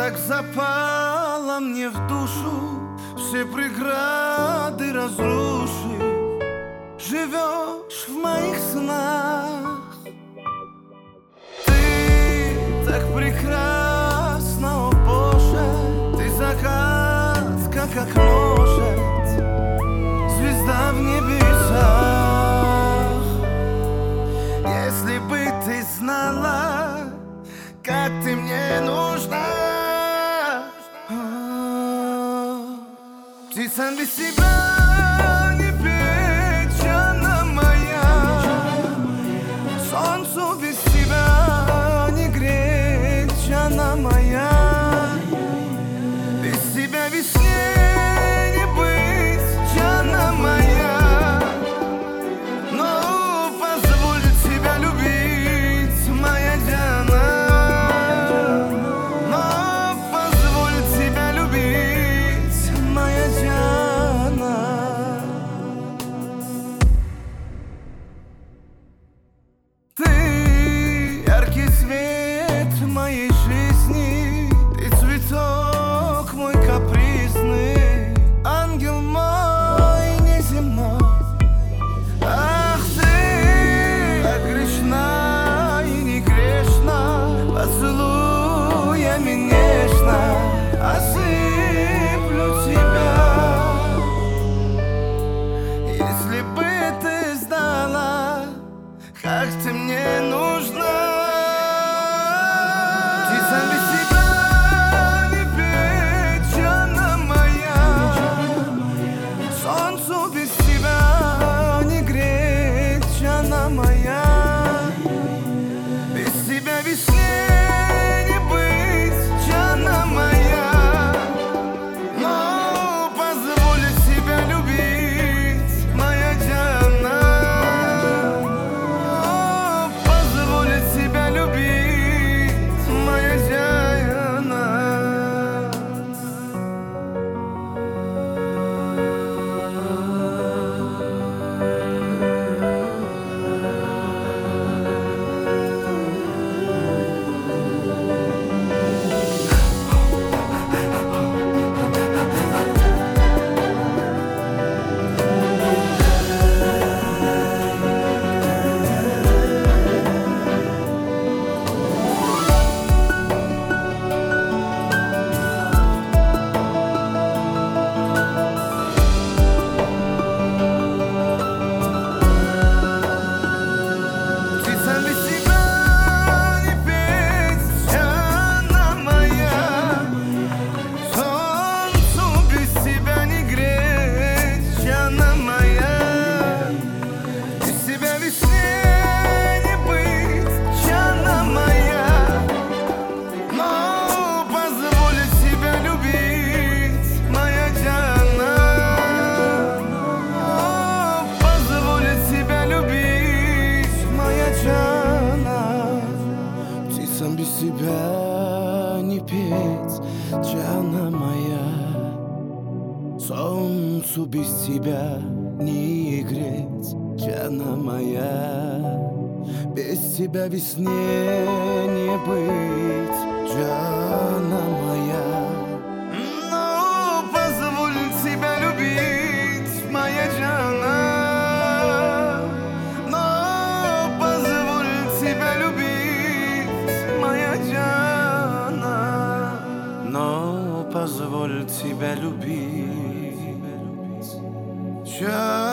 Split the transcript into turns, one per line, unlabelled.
так запала мне в душу, все преграды разрушив, живешь в моих снах. Ты так прекрасна, о Боже, ты загадка, как может звезда в небесах. Если бы ты знала, как ты мне нужна, птица без тебя не петь, она моя. Солнцу без тебя не греть, она моя. Без тебя весне не быть, она моя. Но позволь тебя любить, моя Диана. Ты яркий свет моей жизни, ты цветок мой капризный, ангел мой неземной. Ах, ты так грешна и не грешна, поцелуями нежно осыплю тебя. Если бы ты знала, как ты мне нужна, птица без тебя не петь, она моя. Солнцу без тебя не греть, она моя. Без тебя весне не быть, она моя. Но позволь себя любить, моя Диана. Без тебя не петь, Диана моя. Солнцу без тебя не греть, Диана моя. Без тебя весне не быть, Диана моя. Но позволь себя любить, моя Диана. Но позволь тебя любить,